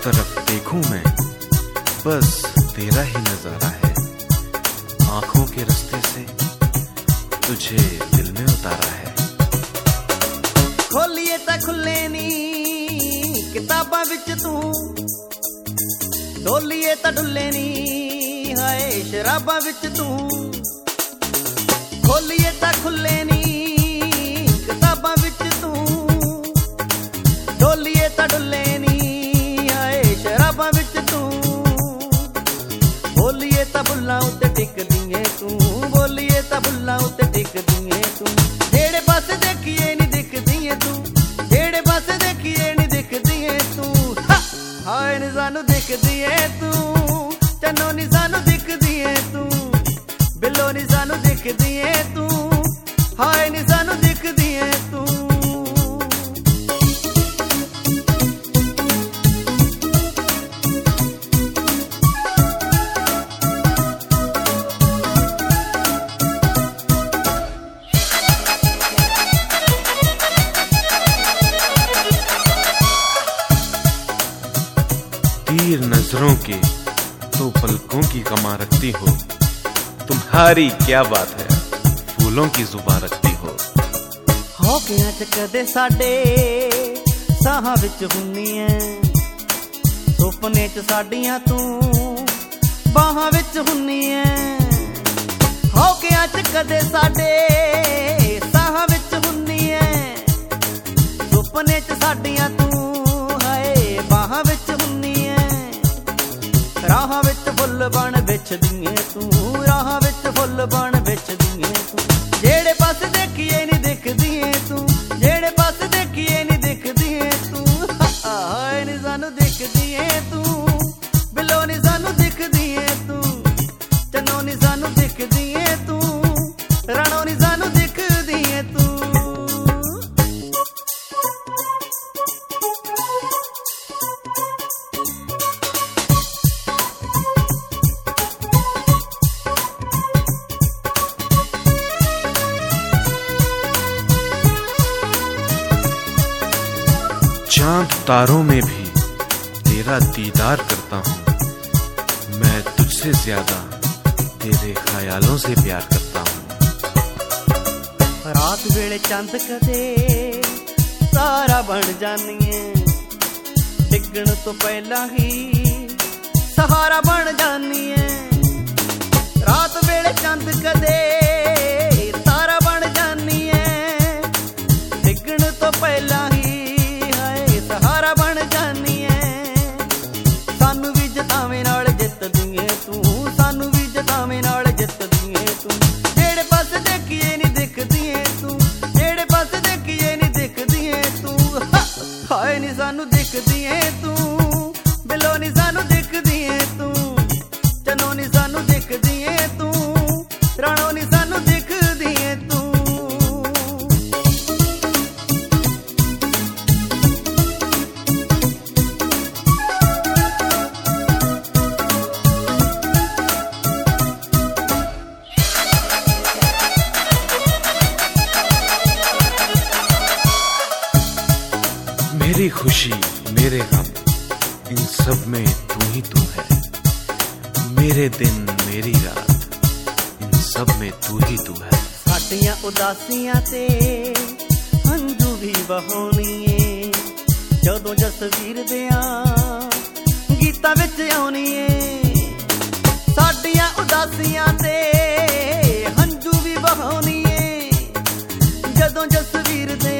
तरफ देखूं मैं बस तेरा ही नजारा है। आंखों के रास्ते से तुझे दिल में उतारा है। खोलिए ता खुले नी किताबां विच तू, डोलिए ता डुले नी हाय शराबां विच तू। खोलिए ता खुले नी किताबां विच तू, डोलिए ता डुले नी हाय शराबां विच तू। बोलिए ता बुल्लां उत्ते टिकदी ऐ तू, बोलिए ता बुल्लां उत्ते टिकदी ऐ तू। जेड़े पासे देखिए नी दिखदी ऐ तू, जेड़े पासे देखिए नी दिखदी ऐ तू। हाय नी सानू दिखदी ऐ तू, चन्नो नी सानू दिखदी ऐ तू, बिल्लो नी सानू दिखदी ऐ तू, हाय नी सानू दिखदी ऐ तू। तीर नजरों के तो पलकों की कमा रखती हो, तुम्हारी क्या बात है फूलों की जुबान रखती हो। हौकियां च कदे साडे साहां विच हुन्नी ऐ, सुपने च साडियां तू बाहां विच हुन्नी ऐ। हौकियां च कदे साडे साहां विच हुन्नी ऐ, सुपने च साडियां तू हाय बाहां विच हुन्नी ऐ। राहां विच फुੱਲ बण विछदी ऐ तू, राहां विच फुੱਲ बण विछदी ऐ तू। जेड़े पासे देखिए नी दिखदी ऐ तू, जेड़े पासे देखिए नी दिखदी ऐ तू। हाय नी सानू दिखदी ऐ तू, बिल्लो नी सानू दिखदी ऐ तू, चन्नो नी सानू दिखदी ऐ तू, राणो नी सानू दिखदी ऐ तू। चांद तारों में भी तेरा दीदार करता हूँ, मैं तुझसे ज्यादा तेरे ख्यालों से प्यार करता हूँ। रात वेले चंद कदे तारा बन जानी है, डिगण तो पहला ही सहारा बन जानी है। रात वेले चंद कदे तारा बन जानी है, डिगण तो पहला ही सहारा बन जानी है। सानू भी जतावे नाल जितदी ऐ तू, सानू भी जतावे नाल जितदी ऐ तू। जेड़े पासे देखिए नी दिखदी ऐ तू, जेड़े पासे देखिए नी दिखदी ऐ तू। हाय नी सानू दिखदी ऐ तू, बिल्लो नी सानू दिखदी ऐ तू, चन्नो नी सानू दिखदी ऐ तू, राणो नी सानू दिखदी ऐ तू। मेरी खुशी मेरे गम इन सब में तू ही तू है, मेरे दिन मेरी रात इन सब में तू ही तू है। साडियां उदासियां ते हंझू भी बहाउणी ऐ, जदों जसवीर दियां गीतां विच आउणी ऐ। साडियां उदासियां ते हंझू भी बहाउणी ऐ, जदों जसवीर दे